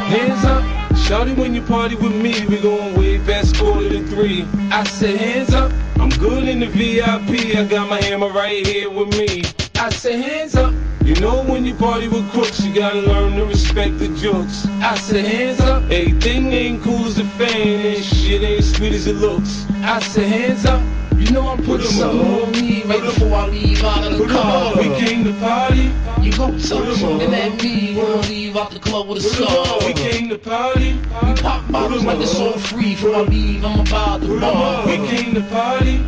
Hands up, shawty, when you party with me, we going way fast, quarter to 3. I said hands up, I'm good in the VIP, I got my hammer right here with me. I said hands up, you know when you party with crooks, you gotta learn to respect the jokes. I said hands up, everything ain't cool as a fan, and shit ain't sweet as it looks. I said hands up, you know I'm putting something on me right before I leave out of the car. We came to party. You gon' touch and at me, you gon' leave out the club with a scar. We came to party. We pop bottles like it's all free. Before I leave, I'm about the bar. We came to party.